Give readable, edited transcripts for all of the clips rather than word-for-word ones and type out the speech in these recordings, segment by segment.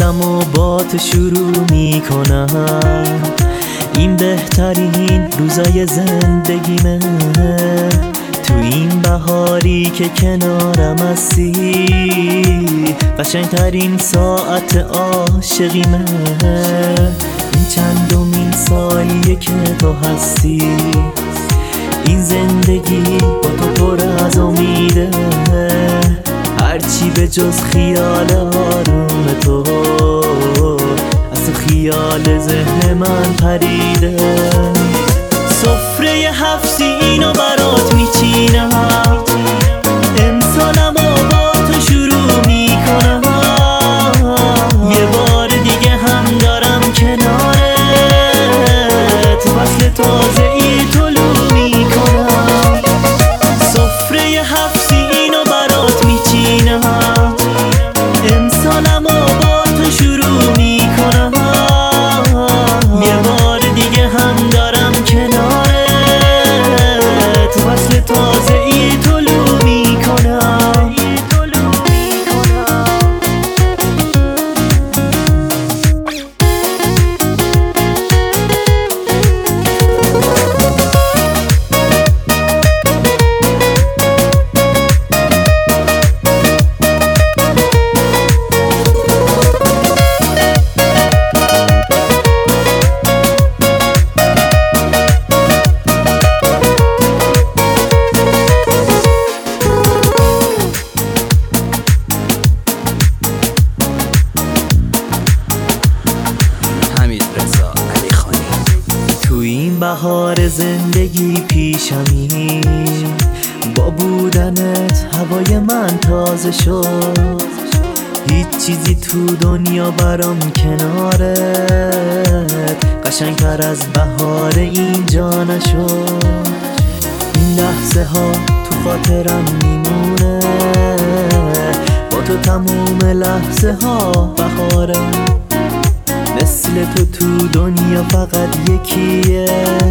امسالم و با تو شروع میکنم. این بهترین روزای زندگیمه، تو این بهاری که کنارم هستی. قشنگترین ساعت عاشقیمه، این چندمین سالیه که تو هستی. این زندگی با تو پر از امیده، هرچی به جز خیال آروم تو از خیال ذهن من پریده. سفره 7 سینو برات میچینم، امسالم با تو شروع میکنم. یه بار دیگه هم دارم کنارت، فصل تازه ای طلوع میکنم. سفره 7 سینو برات میچینم، امسالم با تو شروع میکنم. یه بار دیگه هم دارم کنارت، فصل تازه ای طلوع میکنم. تو این بهار زندگی پیشمی، با بودنت هوای من تازه شد. هیچ چیزی تو دنیا برام کنارت قشنگتر از بهار اینجا نشد. این لحظه ها تو خاطرم میمونه، با تو تموم لحظه ها بهاره. مثل تو دنیا فقط یکیه،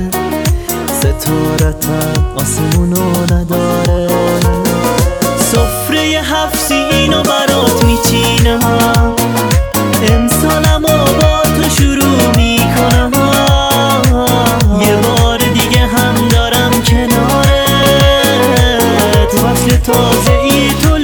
ستارتم آسمونو نداره. سفره 7 سینو برات میچینم، امسالم با تو شروع میکنم. یه بار دیگه هم دارم کنارت، فصل تازه ای تو